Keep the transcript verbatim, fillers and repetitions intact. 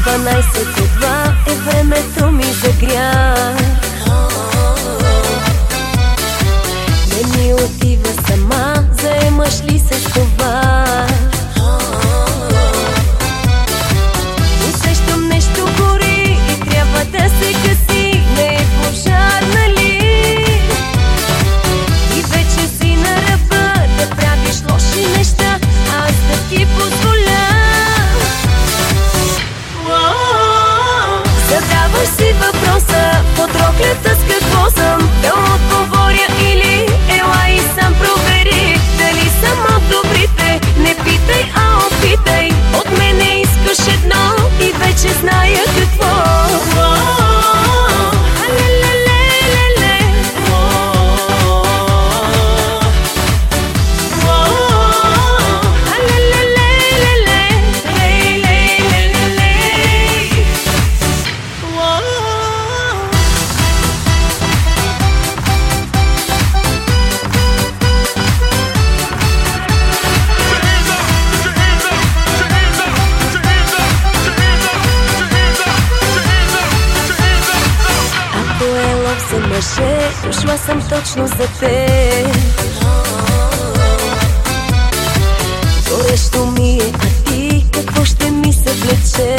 дванайсет до два е времето ми за грях. Не ми отива сама, заемаш ли се с това? Усещам нещо гори и трябва да се гаси. Не е пожар, нали? И вече си на ръба да правиш лоши неща, аз да ти позволя. Задаваш си въпроса под роклята с какво съм. Да отговоря или ела и сам провери дали съм от добрите. Не питай, а опитай. От мене искаш едно и вече зная какво. Дошла съм точно за теб. Горещо ми е, а ти какво ще ми се влече?